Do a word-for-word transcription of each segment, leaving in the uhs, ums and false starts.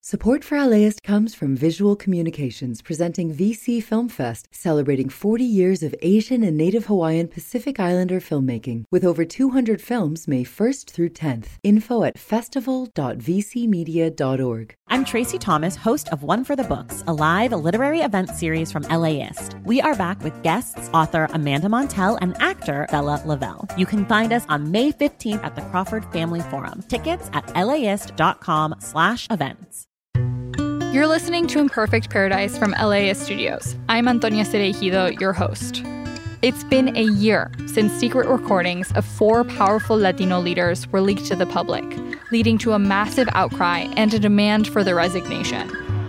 Support for LAist comes from Visual Communications, presenting V C Film Fest, celebrating forty years of Asian and Native Hawaiian Pacific Islander filmmaking, with over two hundred films May first through tenth. Info at festival dot v c media dot org. I'm Tracy Thomas, host of One for the Books, a live literary event series from LAist. We are back with guests, author Amanda Montell and actor Bella Lavelle. You can find us on May fifteenth at the Crawford Family Forum. Tickets at laist.com slash events. You're listening to Imperfect Paradise from LAist Studios. I'm Antonia Cereijido, your host. It's been a year since secret recordings of four powerful Latino leaders were leaked to the public, leading to a massive outcry and a demand for their resignation.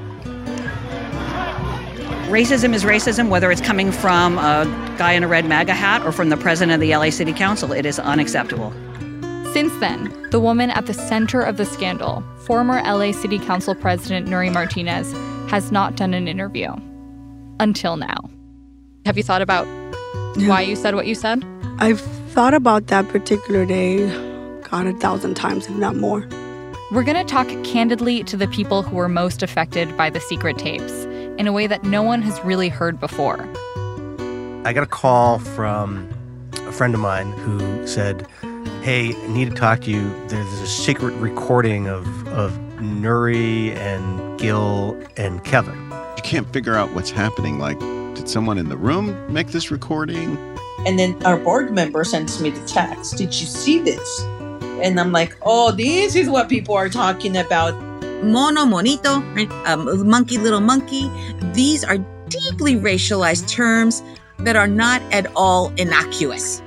Racism is racism, whether it's coming from a guy in a red MAGA hat or from the president of the L A City Council. It is unacceptable. Since then, the woman at the center of the scandal, former L A City Council President Nury Martinez, has not done an interview. Until now. Have you thought about yeah. why you said what you said? I've thought about that particular day, God, a thousand times, if not more. We're going to talk candidly to the people who were most affected by the secret tapes in a way that no one has really heard before. I got a call from a friend of mine who said, hey, I need to talk to you. There's a secret recording of, of Nury and Gil and Kevin. You can't figure out what's happening. Like, did someone in the room make this recording? And then our board member sends me the text. Did you see this? And I'm like, oh, this is what people are talking about. Mono, monito, right? Um, monkey, little monkey. These are deeply racialized terms that are not at all innocuous.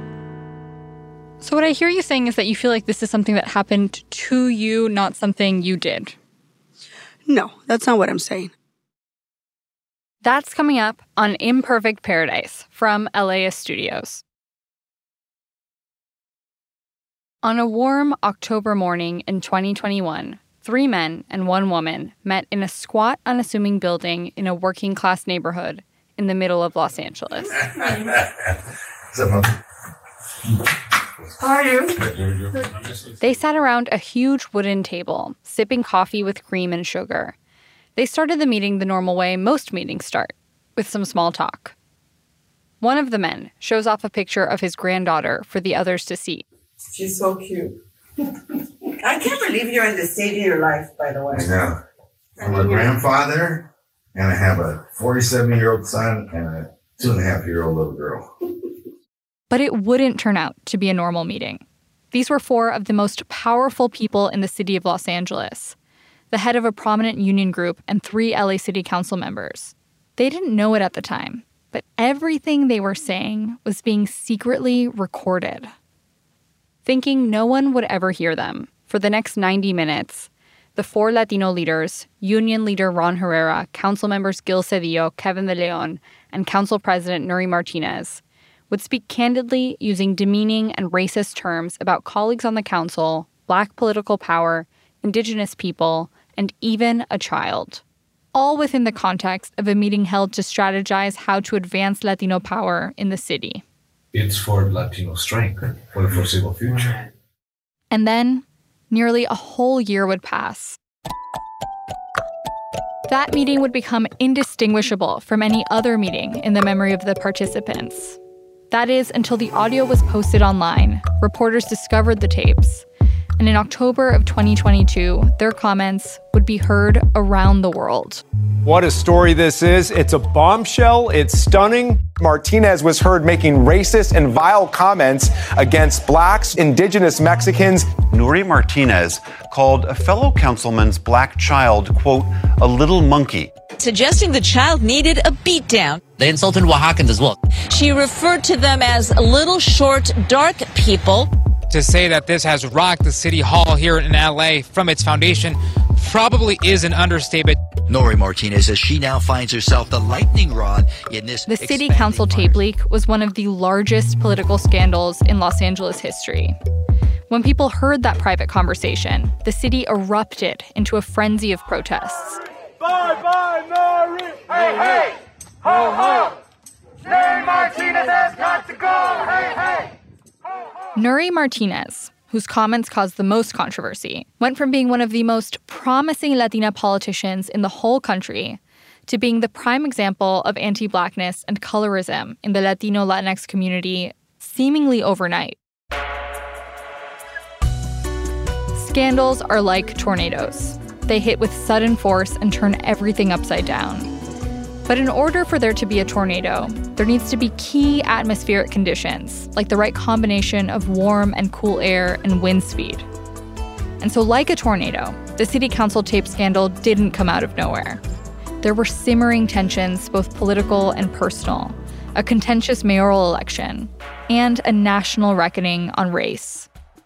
So what I hear you saying is that you feel like this is something that happened to you, not something you did. No, that's not what I'm saying. That's coming up on Imperfect Paradise from LAist Studios. On a warm October morning in twenty twenty-one, three men and one woman met in a squat, unassuming building in a working-class neighborhood in the middle of Los Angeles. How are you? They sat around a huge wooden table, sipping coffee with cream and sugar. They started the meeting the normal way most meetings start, with some small talk. One of the men shows off a picture of his granddaughter for the others to see. She's so cute. I can't believe you're in this stage of your life, by the way. I know. I'm a grandfather, and I have a forty-seven-year-old son and a two-and-a-half-year-old little girl. But it wouldn't turn out to be a normal meeting. These were four of the most powerful people in the city of Los Angeles, the head of a prominent union group and three L A City Council members. They didn't know it at the time, but everything they were saying was being secretly recorded. Thinking no one would ever hear them, for the next ninety minutes, the four Latino leaders, Union Leader Ron Herrera, Council members Gil Cedillo, Kevin De Leon, and Council President Nury Martinez, would speak candidly using demeaning and racist terms about colleagues on the council, Black political power, Indigenous people, and even a child. All within the context of a meeting held to strategize how to advance Latino power in the city. It's for Latino strength for the foreseeable future. And then, nearly a whole year would pass. That meeting would become indistinguishable from any other meeting in the memory of the participants. That is, until the audio was posted online, reporters discovered the tapes, and in October of twenty twenty-two, their comments would be heard around the world. What a story this is. It's a bombshell. It's stunning. Martinez was heard making racist and vile comments against blacks, indigenous Mexicans. Nury Martinez called a fellow councilman's black child, quote, a little monkey. Suggesting the child needed a beatdown. They insulted Oaxacans as well. She referred to them as little, short, dark people. To say that this has rocked the city hall here in L A from its foundation probably is an understatement. Nury Martinez says she now finds herself the lightning rod in this. The city council tape leak was one of the largest political scandals in Los Angeles history. When people heard that private conversation, the city erupted into a frenzy of protests. Bye bye, Nury! Hey, hey! Ho, ho! Nury Martinez has got to go! Hey, hey! Nury Martinez, whose comments caused the most controversy, went from being one of the most promising Latina politicians in the whole country to being the prime example of anti-Blackness and colorism in the Latino Latinx community seemingly overnight. Scandals are like tornadoes. They hit with sudden force and turn everything upside down. But in order for there to be a tornado, there needs to be key atmospheric conditions, like the right combination of warm and cool air and wind speed. And so like a tornado, the city council tape scandal didn't come out of nowhere. There were simmering tensions, both political and personal, a contentious mayoral election, and a national reckoning on race.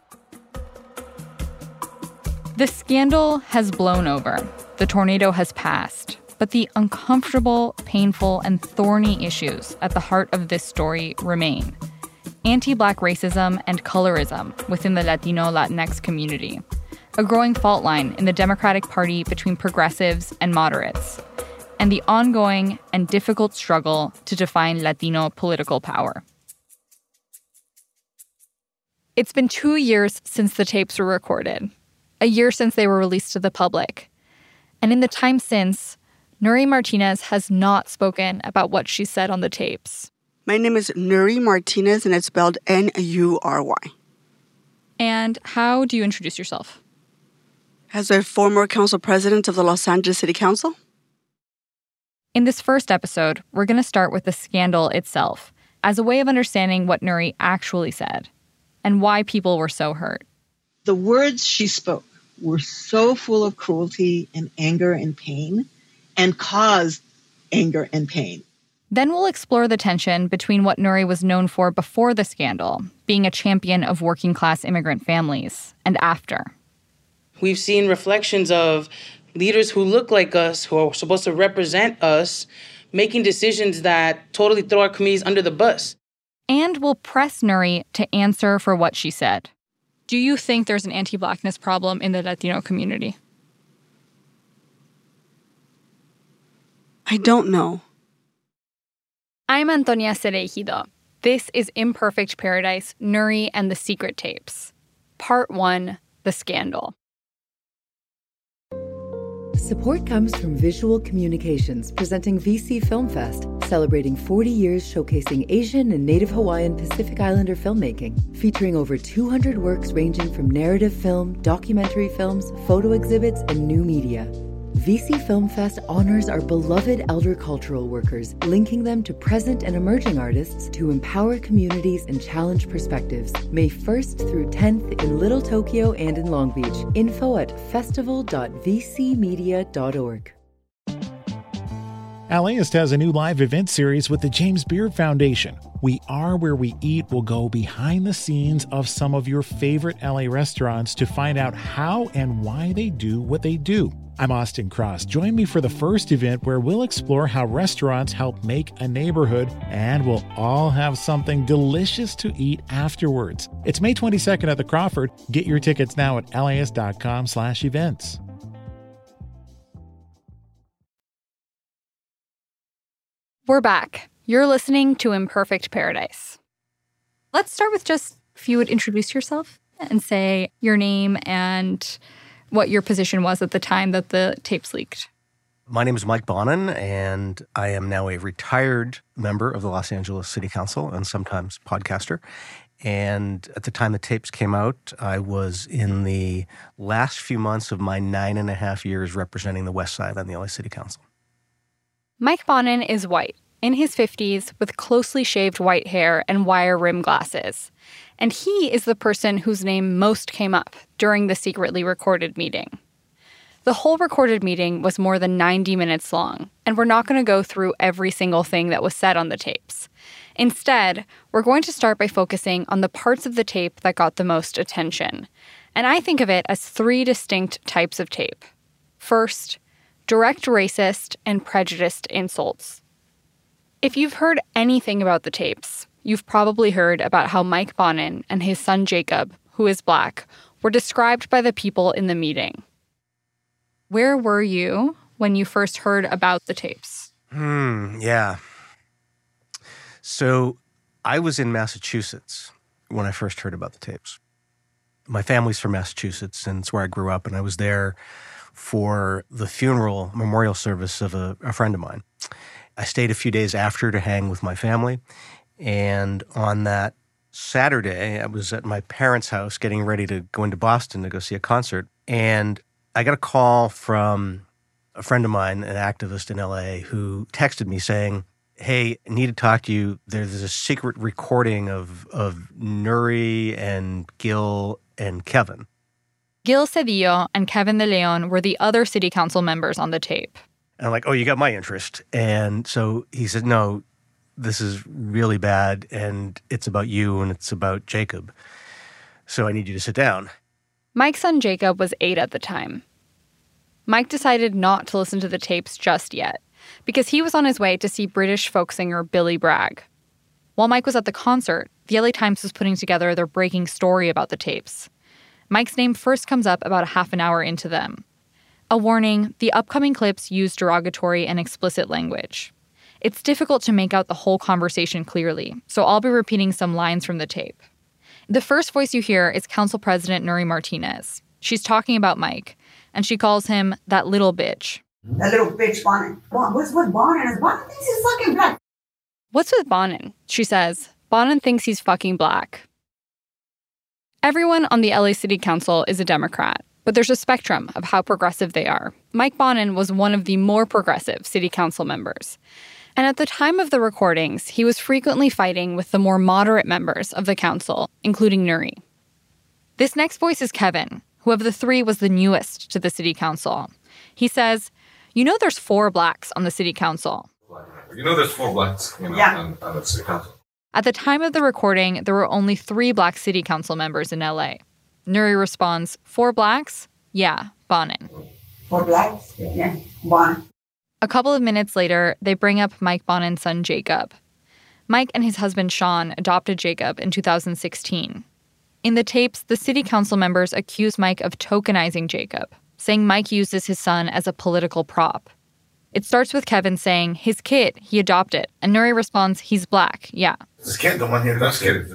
The scandal has blown over. The tornado has passed. But the uncomfortable, painful, and thorny issues at the heart of this story remain. Anti-Black racism and colorism within the Latino Latinx community. A growing fault line in the Democratic Party between progressives and moderates. And the ongoing and difficult struggle to define Latino political power. It's been two years since the tapes were recorded. A year since they were released to the public. And in the time since, Nury Martinez has not spoken about what she said on the tapes. My name is Nury Martinez, and it's spelled N U R Y. And how do you introduce yourself? As a former council president of the Los Angeles City Council. In this first episode, we're going to start with the scandal itself as a way of understanding what Nury actually said and why people were so hurt. The words she spoke were so full of cruelty and anger and pain and caused anger and pain. Then we'll explore the tension between what Nury was known for before the scandal, being a champion of working-class immigrant families, and after. We've seen reflections of leaders who look like us, who are supposed to represent us, making decisions that totally throw our communities under the bus. And we'll press Nury to answer for what she said. Do you think there's an anti-Blackness problem in the Latino community? I don't know. I'm Antonia Cereijido. This is Imperfect Paradise, Nury and the Secret Tapes. Part one, The Scandal. Support comes from Visual Communications, presenting V C Film Fest, celebrating forty years showcasing Asian and Native Hawaiian Pacific Islander filmmaking, featuring over two hundred works ranging from narrative film, documentary films, photo exhibits, and new media. V C Film Fest honors our beloved elder cultural workers, linking them to present and emerging artists to empower communities and challenge perspectives. May first through tenth in Little Tokyo and in Long Beach. Info at festival dot v c media dot org. LAist has a new live event series with the James Beard Foundation. We Are Where We Eat will go behind the scenes of some of your favorite L A restaurants to find out how and why they do what they do. I'm Austin Cross. Join me for the first event where we'll explore how restaurants help make a neighborhood, and we'll all have something delicious to eat afterwards. It's May twenty-second at the Crawford. Get your tickets now at laist dot com slash events. We're back. You're listening to Imperfect Paradise. Let's start with just if you would introduce yourself and say your name and what your position was at the time that the tapes leaked. My name is Mike Bonin, and I am now a retired member of the Los Angeles City Council and sometimes podcaster. And at the time the tapes came out, I was in the last few months of my nine and a half years representing the West Side on the L A City Council. Mike Bonin is white, in his fifties, with closely shaved white hair and wire rim glasses. And he is the person whose name most came up during the secretly recorded meeting. The whole recorded meeting was more than ninety minutes long, and we're not going to go through every single thing that was said on the tapes. Instead, we're going to start by focusing on the parts of the tape that got the most attention. And I think of it as three distinct types of tape. First, direct racist and prejudiced insults. If you've heard anything about the tapes, you've probably heard about how Mike Bonin and his son Jacob, who is Black, were described by the people in the meeting. Where were you when you first heard about the tapes? Hmm, yeah. So I was in Massachusetts when I first heard about the tapes. My family's from Massachusetts, and it's where I grew up, and I was there for the funeral memorial service of a, a friend of mine. I stayed a few days after to hang with my family, and on that Saturday, I was at my parents' house getting ready to go into Boston to go see a concert, and I got a call from a friend of mine, an activist in L A, who texted me saying, hey, I need to talk to you. There's a secret recording of, of Nury and Gil and Kevin. Gil Cedillo and Kevin De Leon were the other city council members on the tape. And I'm like, oh, you got my interest. And so he said, no, this is really bad, and it's about you, and it's about Jacob. So I need you to sit down. Mike's son Jacob was eight at the time. Mike decided not to listen to the tapes just yet, because he was on his way to see British folk singer Billy Bragg. While Mike was at the concert, the L A Times was putting together their breaking story about the tapes. Mike's name first comes up about a half an hour into them. A warning, the upcoming clips use derogatory and explicit language. It's difficult to make out the whole conversation clearly, so I'll be repeating some lines from the tape. The first voice you hear is Council President Nury Martinez. She's talking about Mike, and she calls him that little bitch. That little bitch, Bonin. What's with Bonin? Bonin thinks he's fucking black. What's with Bonin? She says. Bonin thinks he's fucking black. Everyone on the L A City Council is a Democrat, but there's a spectrum of how progressive they are. Mike Bonin was one of the more progressive city council members. And at the time of the recordings, he was frequently fighting with the more moderate members of the council, including Nury. This next voice is Kevin, who of the three was the newest to the city council. He says, you know there's four blacks on the city council. You know there's four blacks you know, yeah. on, on the city council. At the time of the recording, there were only three black city council members in L A. Nury responds, four blacks? Yeah, Bonin. Four blacks? Yeah, Bonin. A couple of minutes later, they bring up Mike Bonin's son, Jacob. Mike and his husband, Sean, adopted Jacob in two thousand sixteen. In the tapes, the city council members accuse Mike of tokenizing Jacob, saying Mike uses his son as a political prop. It starts with Kevin saying, his kid, he adopted, and Nury responds, he's black, yeah. His kid, the one here, that's kid.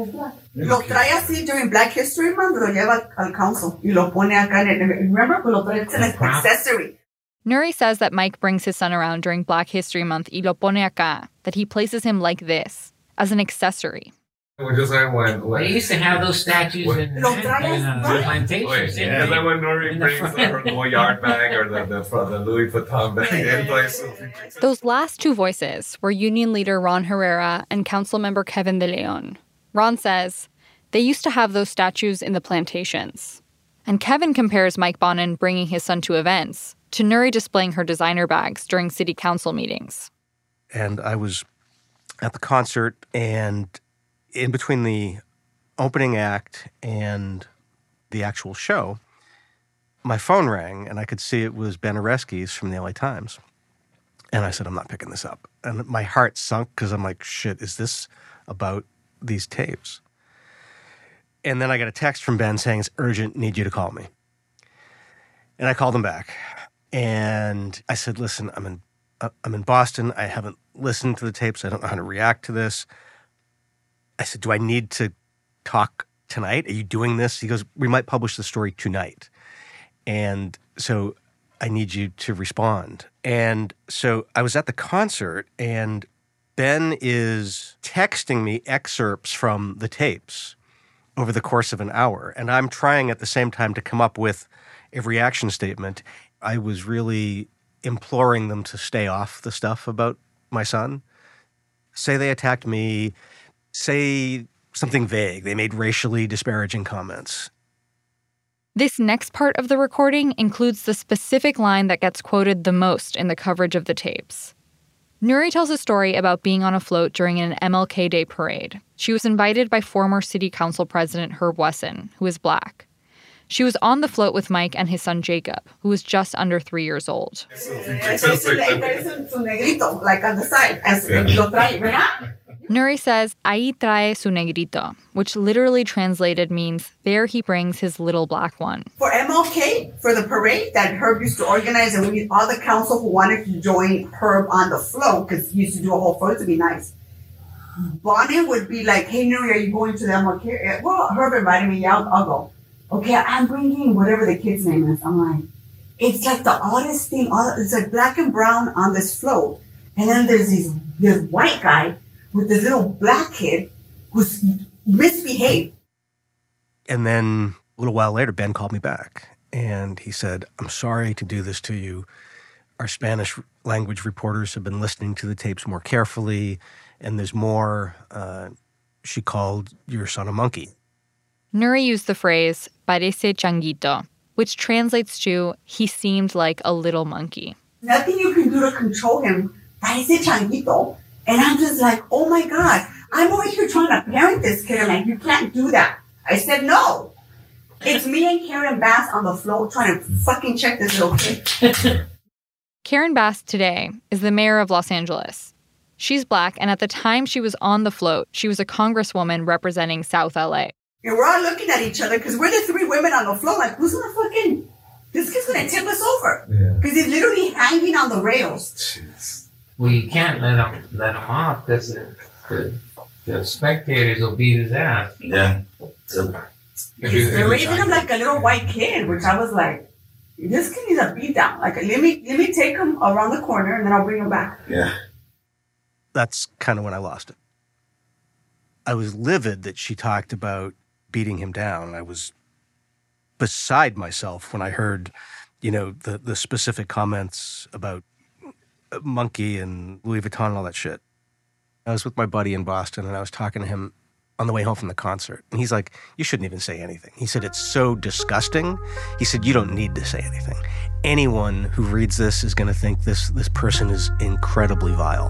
Lo trae así during Black History Month, lo lleva al council, y lo pone acá en el, remember, lo trae as an accessory. Nury says that Mike brings his son around during Black History Month, y lo pone acá, that he places him like this, as an accessory. We just like when, when they used to have those statues when, in, in uh, plantations. Wait, yeah. And then when Nury brings her Goyard bag or the, the, the Louis Vuitton bag in places. Those last two voices were Union leader Ron Herrera and council member Kevin De Leon. Ron says, they used to have those statues in the plantations. And Kevin compares Mike Bonin bringing his son to events to Nury displaying her designer bags during city council meetings. And I was at the concert, and in between the opening act and the actual show, my phone rang, and I could see it was Ben Oreskes from the L A Times. And I said, I'm not picking this up. And my heart sunk because I'm like, shit, is this about these tapes? And then I got a text from Ben saying, it's urgent, need you to call me. And I called him back. And I said, listen, I'm in, I'm in Boston. I haven't listened to the tapes. I don't know how to react to this. I said, do I need to talk tonight? Are you doing this? He goes, we might publish the story tonight. And so I need you to respond. And so I was at the concert, and Ben is texting me excerpts from the tapes over the course of an hour. And I'm trying at the same time to come up with a reaction statement. I was really imploring them to stay off the stuff about my son. Say they attacked me. Say something vague. They made racially disparaging comments. This next part of the recording includes the specific line that gets quoted the most in the coverage of the tapes. Nury tells a story about being on a float during an M L K Day parade. She was invited by former city council president Herb Wesson, who is black. She was on the float with Mike and his son Jacob, who was just under three years old. Like on the side, as lo trae, ¿verdad? Nury says, ahí trae su negrito, which literally translated means, there he brings his little black one. For M L K, for the parade that Herb used to organize, and we all the council who wanted to join Herb on the float, because he used to do a whole float to be nice. Bonin would be like, hey, Nury, are you going to the M L K? Well, Herb invited me, yeah, I'll, I'll go. okay, I'm bringing whatever the kid's name is. I'm like, it's like the oddest thing. It's like black and brown on this float. And then there's this, this white guy with this little black kid who's misbehaved. And then a little while later, Ben called me back. And he said, I'm sorry to do this to you. Our Spanish language reporters have been listening to the tapes more carefully. And there's more. Uh, she called your son a monkey. Nury used the phrase, parece changuito, which translates to, he seemed like a little monkey. Nothing you can do to control him. Parece changuito. And I'm just like, oh my God, I'm over here trying to parent this kid. I'm like, you can't do that. I said, no. It's me and Karen Bass on the floor trying to fucking check this little kid. Karen Bass today is the mayor of Los Angeles. She's Black, and at the time she was on the float, she was a congresswoman representing South L A. And we're all looking at each other because we're the three women on the floor. Like, who's gonna fucking, this kid's gonna tip us over. Because he's literally hanging on the rails. Jeez. We can't let him, let him off because the, the, the spectators will beat his ass. Yeah. They're raising him like a little white kid, which I was like, this kid needs a beat down. Like, let me let me take him around the corner and then I'll bring him back. Yeah. That's kind of when I lost it. I was livid that she talked about beating him down. I was beside myself when I heard, you know, the, the specific comments about Monkey and Louis Vuitton and all that shit. I was with my buddy in Boston and I was talking to him on the way home from the concert. And he's like, you shouldn't even say anything. He said, it's so disgusting. He said, you don't need to say anything. Anyone who reads this is going to think this, this person is incredibly vile.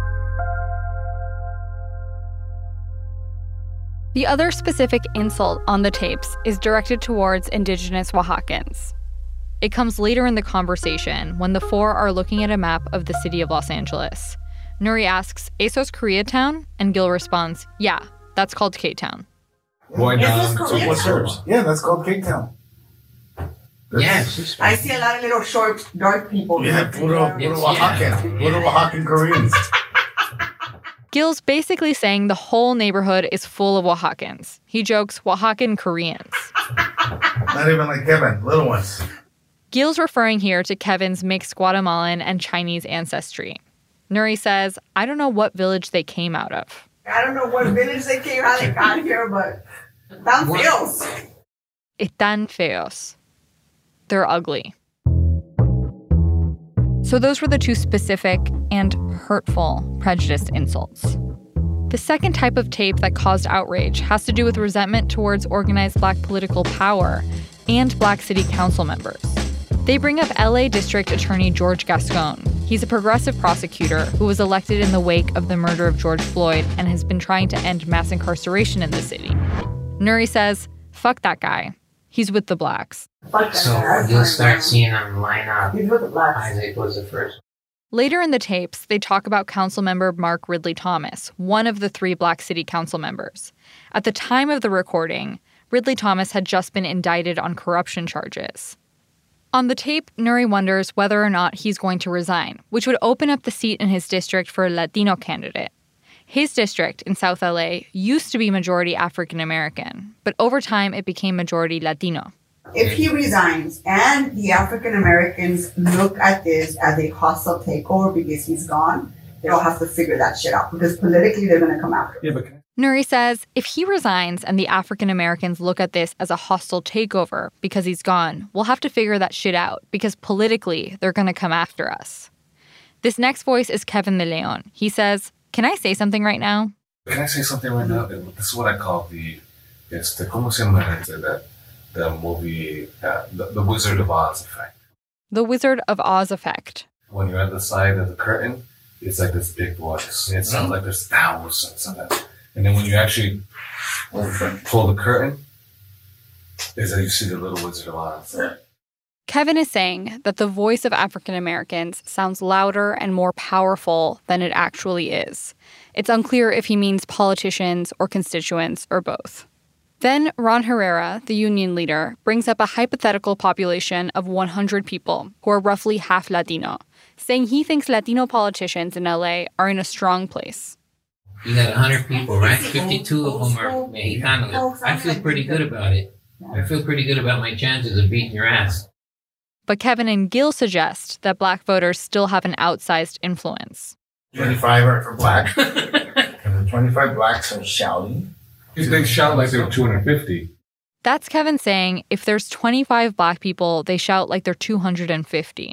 The other specific insult on the tapes is directed towards indigenous Oaxacans. It comes later in the conversation when the four are looking at a map of the city of Los Angeles. Nury asks, ¿Eso's Koreatown? And Gil responds, yeah, that's called K-Town. Boy, down to what's hers? Yeah, that's called K-Town. Yes. I see a lot of little short, dark people. Yeah, puro, puro Oaxacan. Puro Oaxacan Koreans. Gil's basically saying the whole neighborhood is full of Oaxacans. He jokes, Oaxacan Koreans. Not even like Kevin, little ones. Gil's referring here to Kevin's mixed Guatemalan and Chinese ancestry. Nury says, I don't know what village they came out of. I don't know what village they came out they got here, but tan feos. Están feos. They're ugly. So those were the two specific and hurtful prejudiced insults. The second type of tape that caused outrage has to do with resentment towards organized Black political power and Black city council members. They bring up L A District Attorney George Gascon. He's a progressive prosecutor who was elected in the wake of the murder of George Floyd and has been trying to end mass incarceration in the city. Nury says, fuck that guy. He's with the Blacks. So you'll start seeing them line up. Isaac was the first. Later in the tapes, they talk about Councilmember Mark Ridley Thomas, one of the three Black city council members. At the time of the recording, Ridley Thomas had just been indicted on corruption charges. On the tape, Nury wonders whether or not he's going to resign, which would open up the seat in his district for a Latino candidate. His district in South L A used to be majority African American, but over time it became majority Latino. If he resigns and the African Americans look at this as a hostile takeover because he's gone, they'll have to figure that shit out because politically they're going to come after him. Yeah, Nury says if he resigns and the African Americans look at this as a hostile takeover because he's gone, we'll have to figure that shit out because politically they're going to come after us. This next voice is Kevin De Leon. He says, can I say something right now? Can I say something right now? This is what I call the, it's the, ¿cómo se llama that? The movie, uh, the, the Wizard of Oz effect. The Wizard of Oz effect. When you're at the side of the curtain, it's like this big voice. It sounds like there's thousands of them. And then when you actually pull the curtain, is that you see the little Wizard of Oz. Kevin is saying that the voice of African Americans sounds louder and more powerful than it actually is. It's unclear if he means politicians or constituents or both. Then Ron Herrera, the union leader, brings up a hypothetical population of one hundred people who are roughly half Latino, saying he thinks Latino politicians in L A are in a strong place. You got one hundred people, right? fifty-two of them are Mexicanos. I feel pretty good about it. I feel pretty good about my chances of beating your ass. But Kevin and Gil suggest that black voters still have an outsized influence. twenty-five are for black. And the twenty-five blacks are shouting. If they shout like they were two hundred fifty. That's Kevin saying if there's twenty-five black people, they shout like they're two hundred fifty.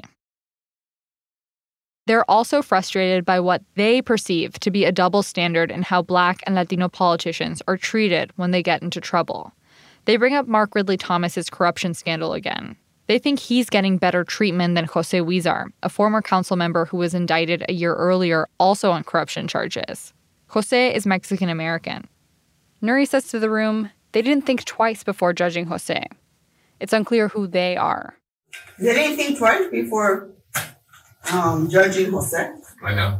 They're also frustrated by what they perceive to be a double standard in how black and Latino politicians are treated when they get into trouble. They bring up Mark Ridley Thomas's corruption scandal again. They think he's getting better treatment than Jose Huizar, a former council member who was indicted a year earlier also on corruption charges. Jose is Mexican-American. Nury says to the room, they didn't think twice before judging Jose. It's unclear who they are. They didn't think twice before um, judging Jose. I know.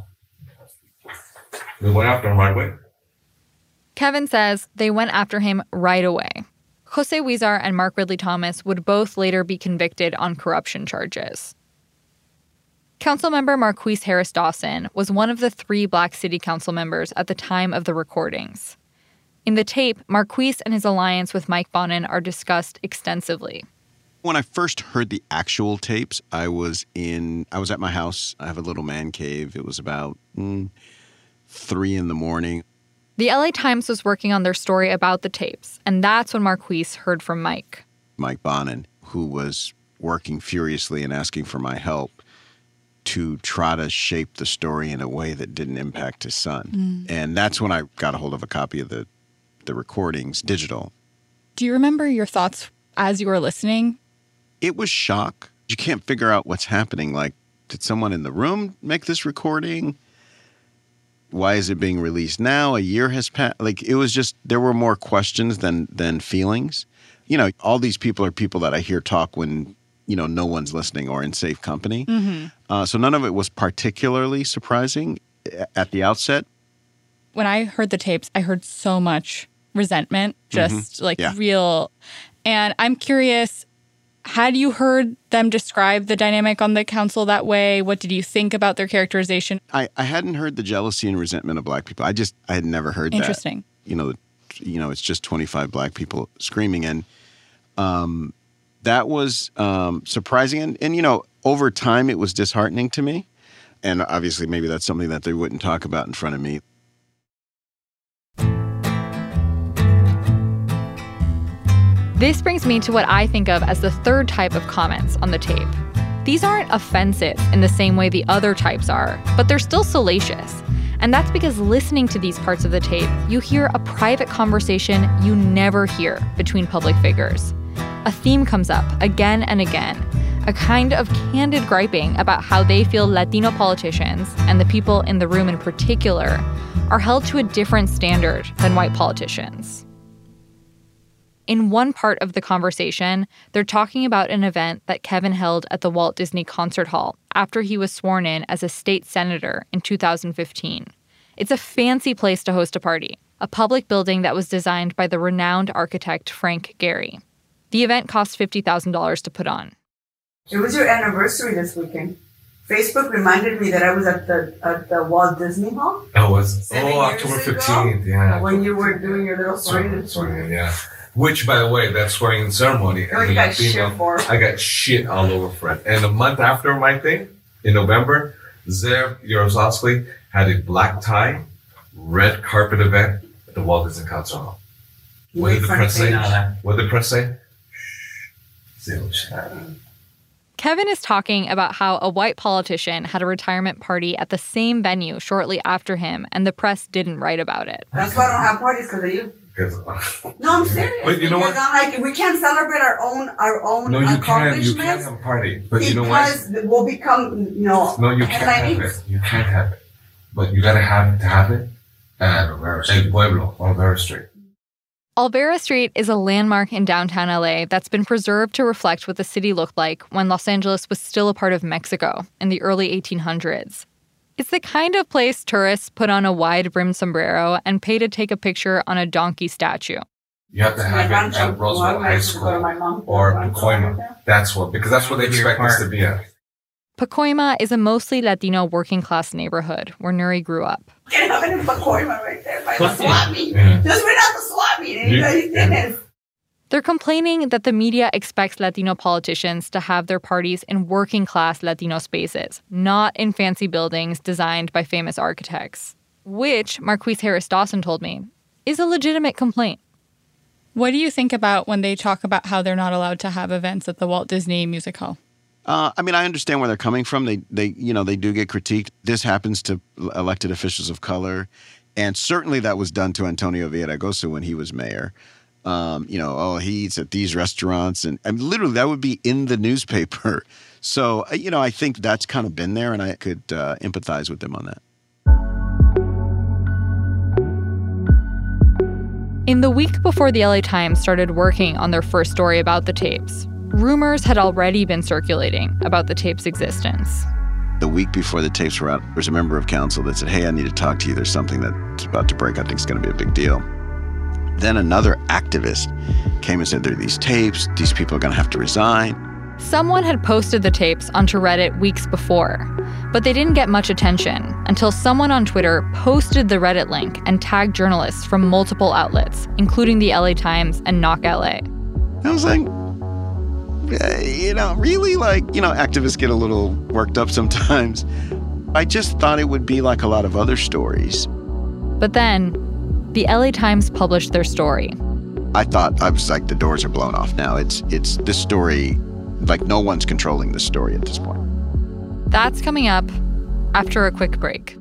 They went after him right away. Kevin says they went after him right away. Jose Huizar and Mark Ridley Thomas would both later be convicted on corruption charges. Councilmember Marquise Harris Dawson was one of the three black city council members at the time of the recordings. In the tape, Marquise and his alliance with Mike Bonin are discussed extensively. When I first heard the actual tapes, I was in, I was at my house. I have a little man cave. It was about mm, three in the morning. The L A Times was working on their story about the tapes, and that's when Marquise heard from Mike. Mike Bonin, who was working furiously and asking for my help to try to shape the story in a way that didn't impact his son. Mm. And that's when I got a hold of a copy of the, the recordings, digital. Do you remember your thoughts as you were listening? It was shock. You can't figure out what's happening. Like, did someone in the room make this recording? Why is it being released now? A year has passed. Like, it was just, there were more questions than than feelings. You know, all these people are people that I hear talk when, you know, no one's listening or in safe company. Mm-hmm. Uh, so none of it was particularly surprising at the outset. When I heard the tapes, I heard so much resentment, just mm-hmm. like yeah. real. And I'm curious, had you heard them describe the dynamic on the council that way? What did you think about their characterization? I, I hadn't heard the jealousy and resentment of black people. I just, I had never heard Interesting. that. You know, you know, it's just twenty-five black people screaming. And um, that was um, surprising. And, and, you know, over time, it was disheartening to me. And obviously, maybe that's something that they wouldn't talk about in front of me. This brings me to what I think of as the third type of comments on the tape. These aren't offensive in the same way the other types are, but they're still salacious. And that's because listening to these parts of the tape, you hear a private conversation you never hear between public figures. A theme comes up again and again, a kind of candid griping about how they feel Latino politicians, and the people in the room in particular, are held to a different standard than white politicians. In one part of the conversation, they're talking about an event that Kevin held at the Walt Disney Concert Hall after he was sworn in as a state senator in two thousand fifteen. It's a fancy place to host a party, a public building that was designed by the renowned architect Frank Gehry. The event cost fifty thousand dollars to put on. It was your anniversary this weekend. Facebook reminded me that I was at the at the Walt Disney Hall. I was. Oh, October fifteenth, yeah. When you were doing your little swearing in. Yeah. Which, by the way, that swearing-in ceremony, oh, you got shit for. I got shit all over for it. And a month after my thing, in November, Zev Yaroslavsky had a black tie, red carpet event at the Walt Disney Concert Hall. What did the press say? What did the press say? Shh. Kevin is talking about how a white politician had a retirement party at the same venue shortly after him, and the press didn't write about it. That's why I don't have parties, because of you. No, I'm serious. But you know what? I'm like, we can't celebrate our own our own no, you accomplishments. Can, you can't have a party. But you know what? Because we'll become, you know, no, you can't have it. You can't have it. But you gotta have to have it at El Pueblo, Olvera Street. Olvera Street is a landmark in downtown L A that's been preserved to reflect what the city looked like when Los Angeles was still a part of Mexico in the early eighteen hundreds. It's the kind of place tourists put on a wide-brimmed sombrero and pay to take a picture on a donkey statue. You have to have it at Roosevelt High School or Pacoima. That's what, because that's what they expect us to be at. Pacoima is a mostly Latino working-class neighborhood where Nury grew up. You can have it in Pacoima right there by the swap meet. Yeah. Just without the swap meet. Anybody's in it. They're complaining that the media expects Latino politicians to have their parties in working-class Latino spaces, not in fancy buildings designed by famous architects, which, Marquise Harris Dawson told me, is a legitimate complaint. What do you think about when they talk about how they're not allowed to have events at the Walt Disney Music Hall? Uh, I mean, I understand where they're coming from. They, they, you know, they do get critiqued. This happens to elected officials of color, and certainly that was done to Antonio Villaraigosa when he was mayor. Um, you know, oh, he eats at these restaurants, and, and literally that would be in the newspaper. So, you know, I think that's kind of been there, and I could uh, empathize with them on that. In the week before the L A Times started working on their first story about the tapes, rumors had already been circulating about the tape's existence. The week before the tapes were out, there was a member of council that said, hey, I need to talk to you. There's something that's about to break. I think it's going to be a big deal. Then another activist came and said, there are these tapes. These people are going to have to resign. Someone had posted the tapes onto Reddit weeks before, but they didn't get much attention until someone on Twitter posted the Reddit link and tagged journalists from multiple outlets, including the L A Times and Knock L A. I was like, you know, really, like, you know, activists get a little worked up sometimes. I just thought it would be like a lot of other stories. But then the L A Times published their story. I thought, I was like, the doors are blown off now. It's it's this story, like no one's controlling this story at this point. That's coming up after a quick break.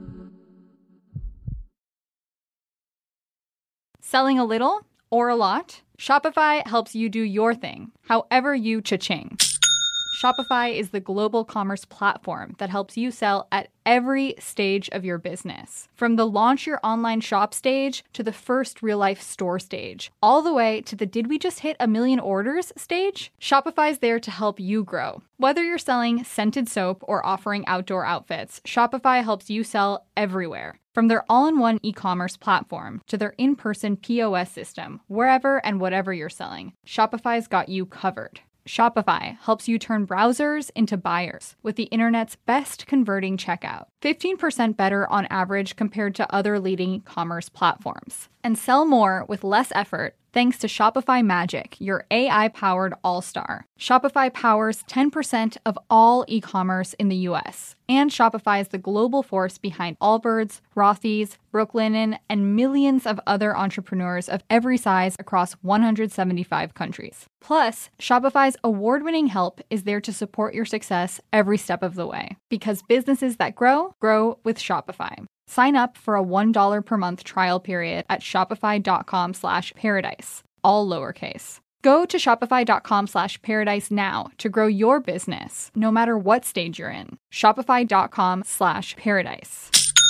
Selling a little or a lot? Shopify helps you do your thing, however you cha-ching. Shopify is the global commerce platform that helps you sell at every stage of your business. From the launch your online shop stage to the first real-life store stage, all the way to the did we just hit a million orders stage? Shopify's there to help you grow. Whether you're selling scented soap or offering outdoor outfits, Shopify helps you sell everywhere. From their all-in-one e-commerce platform to their in-person P O S system, wherever and whatever you're selling, Shopify's got you covered. Shopify helps you turn browsers into buyers with the internet's best converting checkout. fifteen percent better on average compared to other leading commerce platforms. And sell more with less effort thanks to Shopify Magic, your A I-powered all-star. Shopify powers ten percent of all e-commerce in the U S. And Shopify is the global force behind Allbirds, Rothy's, Brooklinen, and millions of other entrepreneurs of every size across one hundred seventy-five countries. Plus, Shopify's award-winning help is there to support your success every step of the way. Because businesses that grow, grow with Shopify. Sign up for a one dollar per month trial period at shopify.com slash paradise, all lowercase. Go to shopify.com slash paradise now to grow your business, no matter what stage you're in. Shopify.com slash paradise.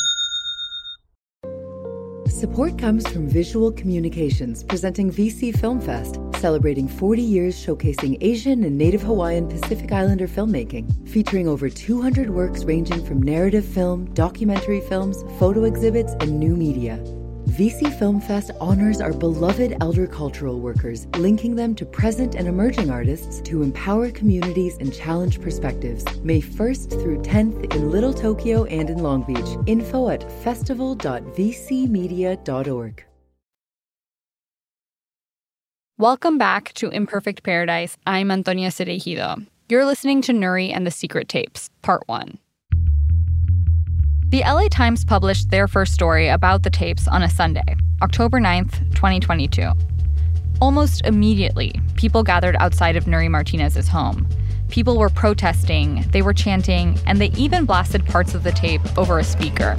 Support comes from Visual Communications, presenting V C Film Fest, celebrating forty years showcasing Asian and Native Hawaiian Pacific Islander filmmaking, featuring over two hundred works ranging from narrative film, documentary films, photo exhibits, and new media. V C Film Fest honors our beloved elder cultural workers, linking them to present and emerging artists to empower communities and challenge perspectives. May first through tenth in Little Tokyo and in Long Beach. Info at festival dot v c media dot org. Welcome back to Imperfect Paradise. I'm Antonia Cereijido. You're listening to Nuri and the Secret Tapes, Part one. The L A Times published their first story about the tapes on a Sunday, October ninth, twenty twenty-two. Almost immediately, people gathered outside of Nuri Martinez's home. People were protesting, they were chanting, and they even blasted parts of the tape over a speaker.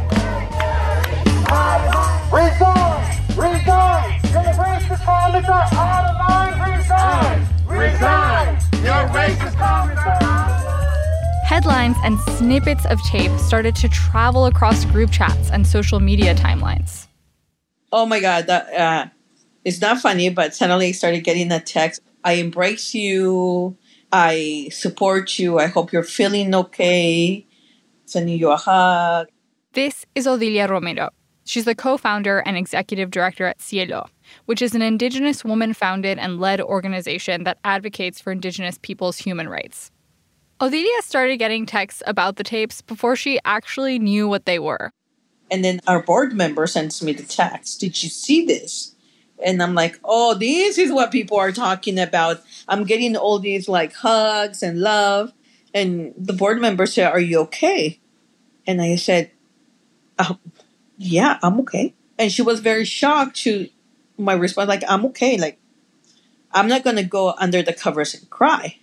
Resign! Resign! Your racist comments are out of line! Resign! Resign! Your racist comments are out of line! Headlines and snippets of tape started to travel across group chats and social media timelines. Oh my God, that uh, it's not funny, but suddenly I started getting a text. I embrace you. I support you. I hope you're feeling okay. Sending you a hug. This is Odilia Romero. She's the co-founder and executive director at Cielo, which is an Indigenous woman-founded and led organization that advocates for Indigenous people's human rights. Odilia started getting texts about the tapes before she actually knew what they were. And then our board member sends me the text. Did you see this? And I'm like, oh, this is what people are talking about. I'm getting all these like hugs and love. And the board member said, are you okay? And I said, oh, yeah, I'm okay. And she was very shocked to my response, like, I'm okay. Like, I'm not going to go under the covers and cry.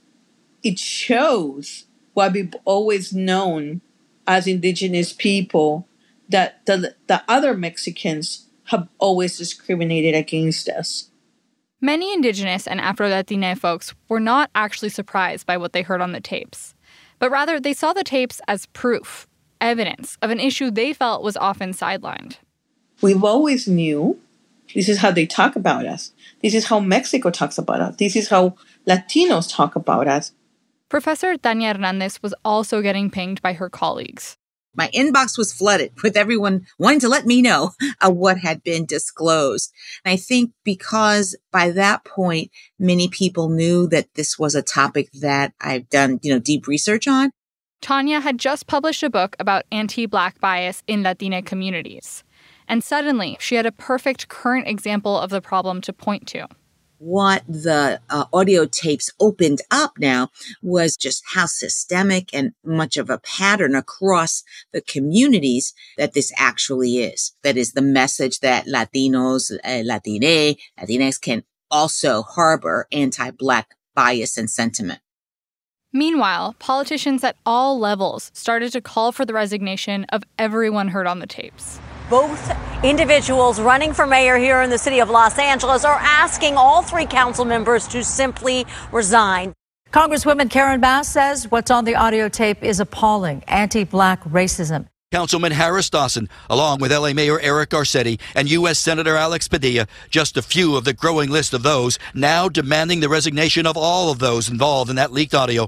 It shows what we've always known as Indigenous people, that the, the other Mexicans have always discriminated against us. Many Indigenous and Afro-Latina folks were not actually surprised by what they heard on the tapes, but rather they saw the tapes as proof, evidence of an issue they felt was often sidelined. We've always knew this is how they talk about us. This is how Mexico talks about us. This is how Latinos talk about us. Professor Tania Hernandez was also getting pinged by her colleagues. My inbox was flooded with everyone wanting to let me know uh, what had been disclosed. And I think because by that point, many people knew that this was a topic that I've done, you know, deep research on. Tania had just published a book about anti-Black bias in Latina communities. And suddenly, she had a perfect current example of the problem to point to. What the uh, audio tapes opened up now was just how systemic and much of a pattern across the communities that this actually is. That is the message that Latinos, uh, Latine, Latinx can also harbor anti-Black bias and sentiment. Meanwhile, politicians at all levels started to call for the resignation of everyone heard on the tapes. Both individuals running for mayor here in the city of Los Angeles are asking all three council members to simply resign. Congresswoman Karen Bass says what's on the audio tape is appalling, anti-Black racism. Councilman Harris Dawson, along with L A Mayor Eric Garcetti and U S Senator Alex Padilla, just a few of the growing list of those now demanding the resignation of all of those involved in that leaked audio.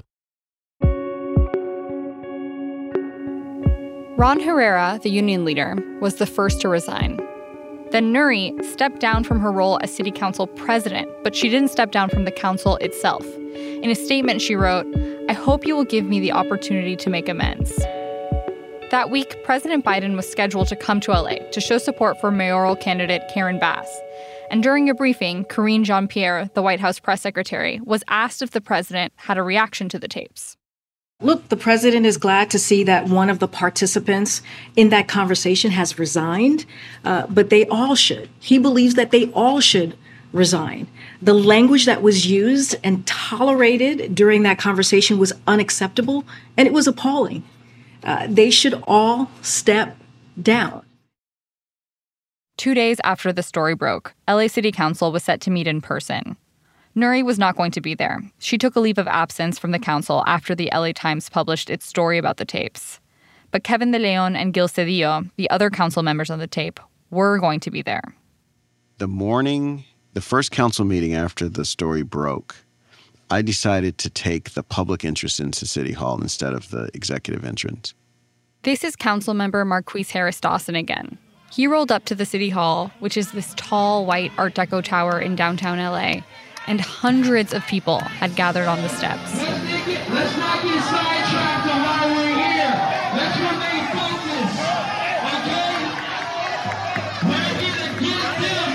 Ron Herrera, the union leader, was the first to resign. Then Nury stepped down from her role as city council president, but she didn't step down from the council itself. In a statement, she wrote, "I hope you will give me the opportunity to make amends." That week, President Biden was scheduled to come to L A to show support for mayoral candidate Karen Bass. And during a briefing, Karine Jean-Pierre, the White House press secretary, was asked if the president had a reaction to the tapes. Look, the president is glad to see that one of the participants in that conversation has resigned, uh, but they all should. He believes that they all should resign. The language that was used and tolerated during that conversation was unacceptable, and it was appalling. Uh, they should all step down. Two days after the story broke, L A City Council was set to meet in person. Nury was not going to be there. She took a leave of absence from the council after the L A Times published its story about the tapes. But Kevin De Leon and Gil Cedillo, the other council members on the tape, were going to be there. The morning, the first council meeting after the story broke, I decided to take the public entrance into City Hall instead of the executive entrance. This is council member Marquise Harris Dawson again. He rolled up to the City Hall, which is this tall, white Art Deco tower in downtown L A, and hundreds of people had gathered on the steps. Let's, get, let's not get sidetracked on why we're here. Let's remain focused, okay? We're here to get them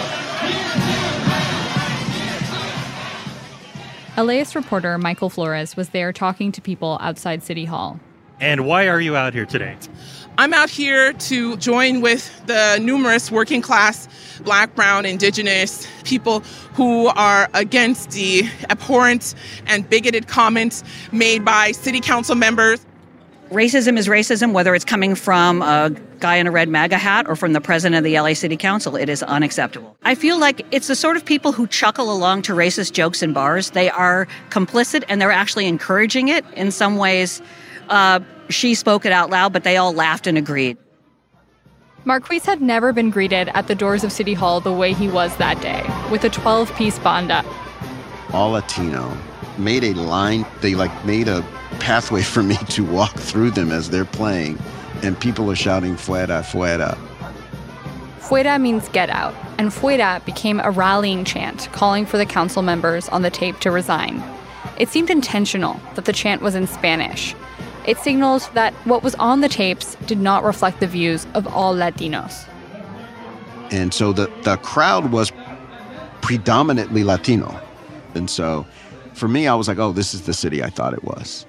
up. L A S reporter Michael Flores was there talking to people outside City Hall. And why are you out here today? I'm out here to join with the numerous working class, Black, Brown, Indigenous people who are against the abhorrent and bigoted comments made by city council members. Racism is racism, whether it's coming from a guy in a red MAGA hat or from the president of the L A City Council. It is unacceptable. I feel like it's the sort of people who chuckle along to racist jokes in bars. They are complicit and they're actually encouraging it in some ways. Uh, she spoke it out loud, but they all laughed and agreed. Marquise had never been greeted at the doors of City Hall the way he was that day, with a twelve-piece banda. All Latino, made a line, they like made a pathway for me to walk through them as they're playing, and people are shouting fuera, fuera. Fuera means get out, and fuera became a rallying chant calling for the council members on the tape to resign. It seemed intentional that the chant was in Spanish. It signaled that what was on the tapes did not reflect the views of all Latinos. And so the, the crowd was predominantly Latino. And so for me, I was like, oh, this is the city I thought it was.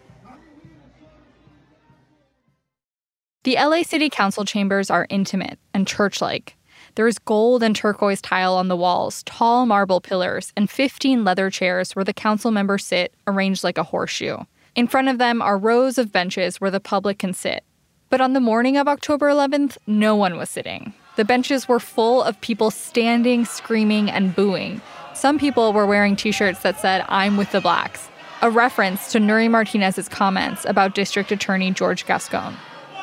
The L A City Council chambers are intimate and church-like. There is gold and turquoise tile on the walls, tall marble pillars, and fifteen leather chairs where the council members sit, arranged like a horseshoe. In front of them are rows of benches where the public can sit. But on the morning of October eleventh, no one was sitting. The benches were full of people standing, screaming, and booing. Some people were wearing T-shirts that said, "I'm with the blacks," a reference to Nury Martinez's comments about District Attorney George Gascon.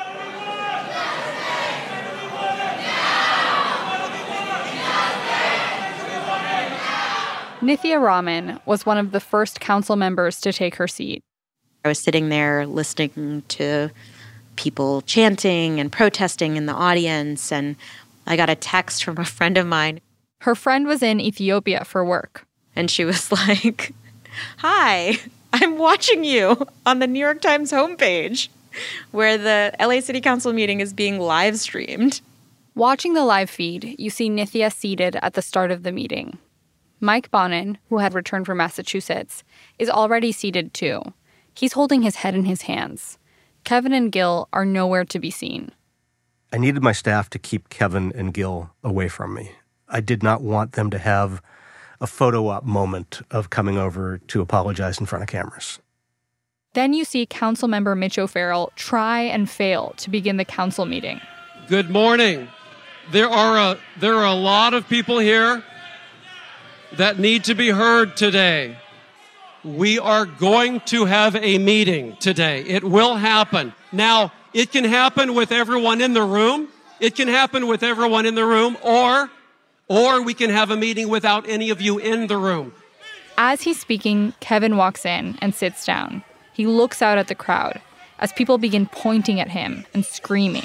Nithya Raman was one of the first council members to take her seat. I was sitting there listening to people chanting and protesting in the audience, and I got a text from a friend of mine. Her friend was in Ethiopia for work. And she was like, "Hi, I'm watching you on the New York Times homepage where the L A City Council meeting is being live streamed." Watching the live feed, you see Nithya seated at the start of the meeting. Mike Bonin, who had returned from Massachusetts, is already seated too. He's holding his head in his hands. Kevin and Gil are nowhere to be seen. I needed my staff to keep Kevin and Gil away from me. I did not want them to have a photo op moment of coming over to apologize in front of cameras. Then you see Councilmember Mitch O'Farrell try and fail to begin the council meeting. Good morning. There are a, there are a lot of people here that need to be heard today. We are going to have a meeting today. It will happen. Now, it can happen with everyone in the room. It can happen with everyone in the room, or, or we can have a meeting without any of you in the room. As he's speaking, Kevin walks in and sits down. He looks out at the crowd as people begin pointing at him and screaming.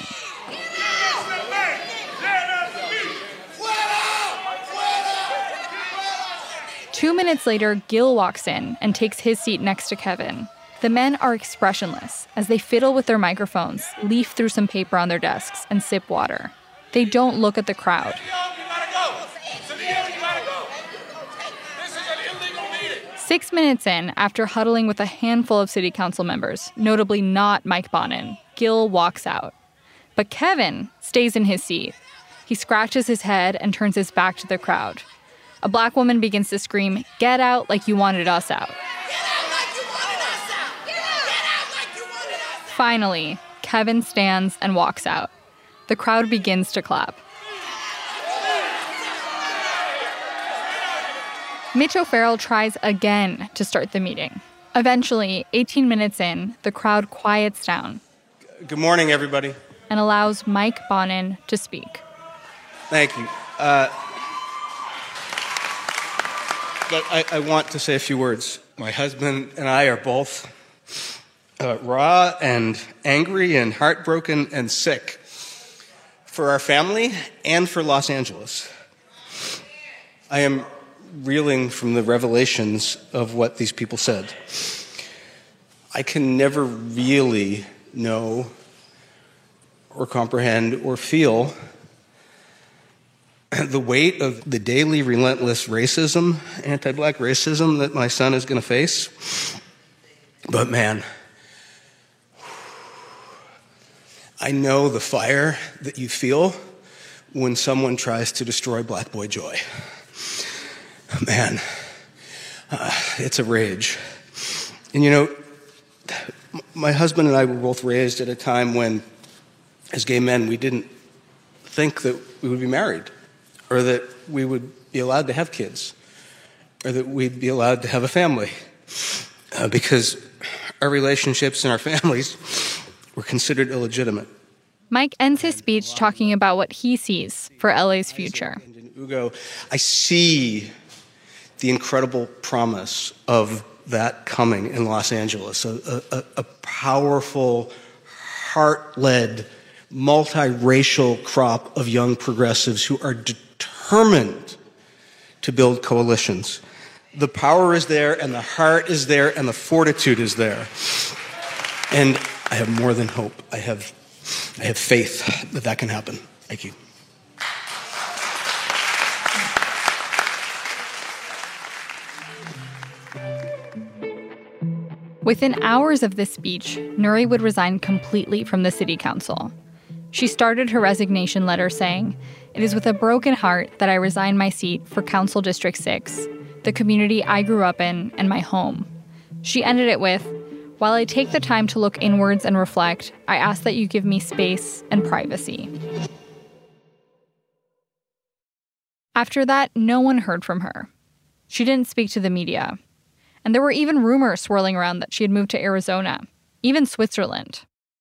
Two minutes later, Gil walks in and takes his seat next to Kevin. The men are expressionless as they fiddle with their microphones, leaf through some paper on their desks, and sip water. They don't look at the crowd. Six minutes in, after huddling with a handful of city council members, notably not Mike Bonin, Gil walks out. But Kevin stays in his seat. He scratches his head and turns his back to the crowd. A black woman begins to scream, "Get out like you wanted us out." Finally, Kevin stands and walks out. The crowd begins to clap. Mitch O'Farrell tries again to start the meeting. Eventually, eighteen minutes in, the crowd quiets down. Good morning, everybody. And allows Mike Bonin to speak. Thank you. Uh, but I, I want to say a few words. My husband and I are both uh, raw and angry and heartbroken and sick for our family and for Los Angeles. I am reeling from the revelations of what these people said. I can never really know or comprehend or feel the weight of the daily relentless racism, anti-black racism that my son is going to face. But man, I know the fire that you feel when someone tries to destroy Black Boy Joy. Man, uh, it's a rage. And you know, my husband and I were both raised at a time when, as gay men, we didn't think that we would be married, or that we would be allowed to have kids, or that we'd be allowed to have a family, uh, because our relationships and our families were considered illegitimate. Mike ends his speech talking about what he sees for L A's future. Ugo, I see the incredible promise of that coming in Los Angeles, a, a, a powerful, heart-led, multiracial crop of young progressives who are determined to build coalitions. The power is there, and the heart is there, and the fortitude is there. And I have more than hope. I have, I have faith that that can happen. Thank you. Within hours of this speech, Nuri would resign completely from the city council. She started her resignation letter saying, "It is with a broken heart that I resign my seat for Council District six, the community I grew up in and my home." She ended it with, "While I take the time to look inwards and reflect, I ask that you give me space and privacy." After that, no one heard from her. She didn't speak to the media. And there were even rumors swirling around that she had moved to Arizona, even Switzerland.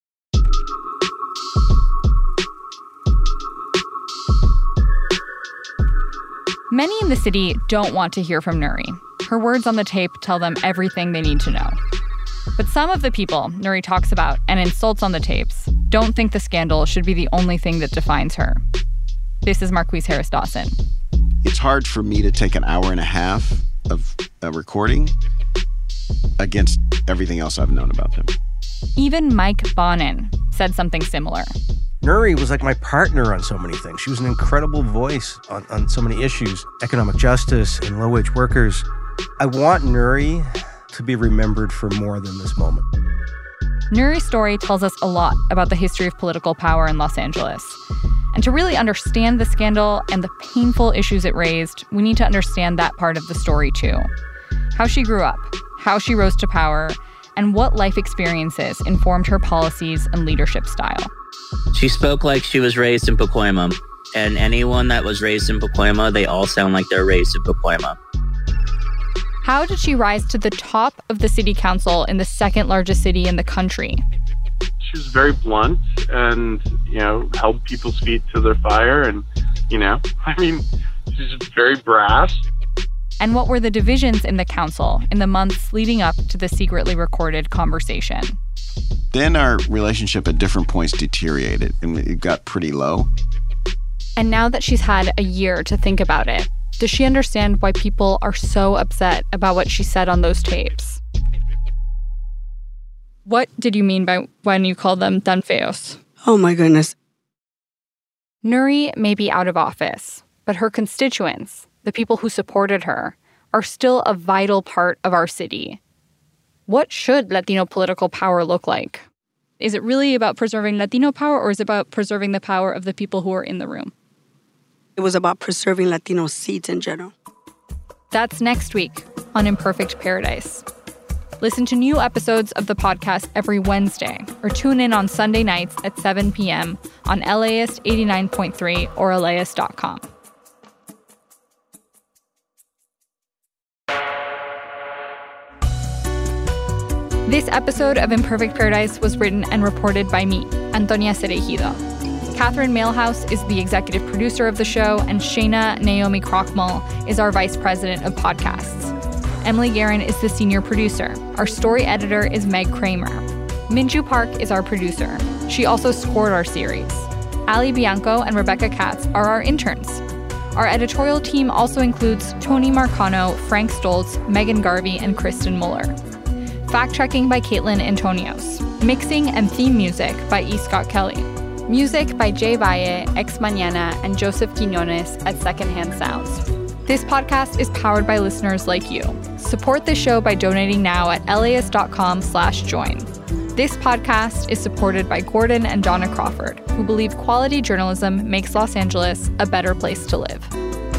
Many in the city don't want to hear from Nuri. Her words on the tape tell them everything they need to know. But some of the people Nuri talks about and insults on the tapes don't think the scandal should be the only thing that defines her. This is Marquise Harris Dawson. It's hard for me to take an hour and a half of a recording against everything else I've known about them. Even Mike Bonin said something similar. Nuri was like my partner on so many things. She was an incredible voice on, on so many issues, economic justice and low-wage workers. I want Nuri to be remembered for more than this moment. Nuri's story tells us a lot about the history of political power in Los Angeles. And to really understand the scandal and the painful issues it raised, we need to understand that part of the story too. How she grew up, how she rose to power, and what life experiences informed her policies and leadership style. She spoke like she was raised in Pacoima. And anyone that was raised in Pacoima, they all sound like they're raised in Pacoima. How did she rise to the top of the city council in the second largest city in the country? She was very blunt and, you know, held people's feet to their fire. And, you know, I mean, she's very brass. And what were the divisions in the council in the months leading up to the secretly recorded conversation? Then our relationship at different points deteriorated and it got pretty low. And now that she's had a year to think about it, does she understand why people are so upset about what she said on those tapes? What did you mean by when you called them tan feos? Oh my goodness. Nuri may be out of office, but her constituents, the people who supported her, are still a vital part of our city. What should Latino political power look like? Is it really about preserving Latino power, or is it about preserving the power of the people who are in the room? It was about preserving Latino seats in general. That's next week on Imperfect Paradise. Listen to new episodes of the podcast every Wednesday, or tune in on Sunday nights at seven p.m. on L Aist eighty-nine point three or L A ist dot com. This episode of Imperfect Paradise was written and reported by me, Antonia Cereijido. Catherine Mailhouse is the executive producer of the show, and Shayna Naomi Krochmal is our vice president of podcasts. Emily Guerin is the senior producer. Our story editor is Meg Kramer. Minju Park is our producer. She also scored our series. Ali Bianco and Rebecca Katz are our interns. Our editorial team also includes Tony Marcano, Frank Stoltz, Megan Garvey, and Kristen Muller. Fact-checking by Caitlin Antonios. Mixing and theme music by E. Scott Kelly. Music by Jay Valle, Ex Mañana, and Joseph Quinones at Secondhand Sounds. This podcast is powered by listeners like you. Support the show by donating now at L A ist dot com slash join. This podcast is supported by Gordon and Donna Crawford, who believe quality journalism makes Los Angeles a better place to live.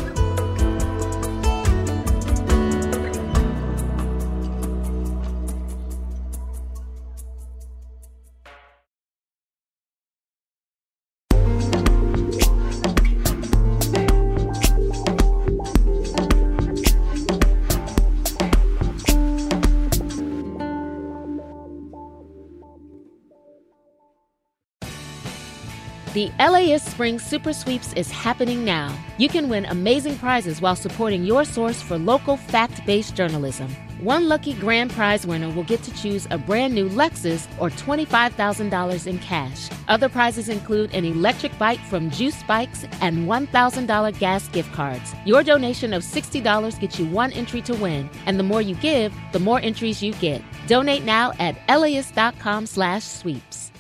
The LAist Spring Super Sweeps is happening now. You can win amazing prizes while supporting your source for local fact-based journalism. One lucky grand prize winner will get to choose a brand new Lexus or twenty-five thousand dollars in cash. Other prizes include an electric bike from Juice Bikes and one thousand dollars gas gift cards. Your donation of sixty dollars gets you one entry to win, and the more you give, the more entries you get. Donate now at L A ist dot com slash sweeps.